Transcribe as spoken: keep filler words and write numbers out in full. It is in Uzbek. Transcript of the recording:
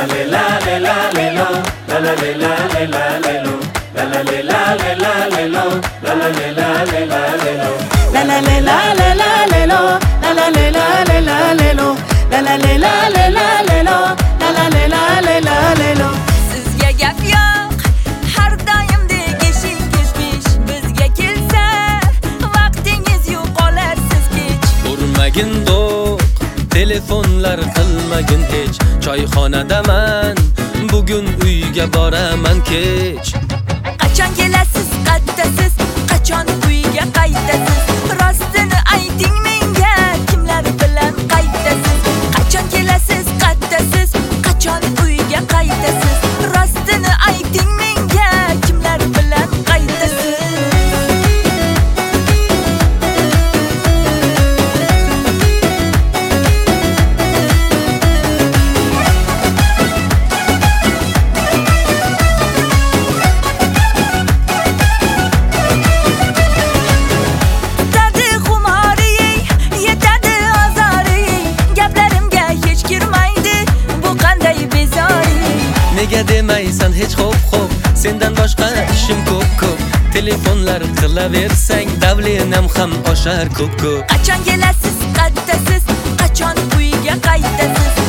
Sizga gap yo'q, har doimdek ishingiz besh. Bizga kelsa, vaqtingiz yo'q, qolarsiz kech. Urmagin do'q, telefonlar qilmagin hech. Choyxonadaman, bugun uyga boraman kech. Qachon kelasiz, qattasiz, qachon uyga qaytasiz? Rostini ayting menga, kimlar bilan qaytasiz? Qachon kelasiz, qattasiz, qachon uyga qaytasiz? Rostini ayting menga, kimlar bilan qaytasiz? Tadi xumori, yetadi azori, gaplarimga hech kirmaydi, bu qanday bezori. Nega demaysan hech xo'p xo'p, sendan boshqa ishim ko'p ko'p. Telefonlar qilaversang, davlenam ham oshar ko'p ko'p. Qachon kelasiz, qattasiz, qachon uyga qaytasiz?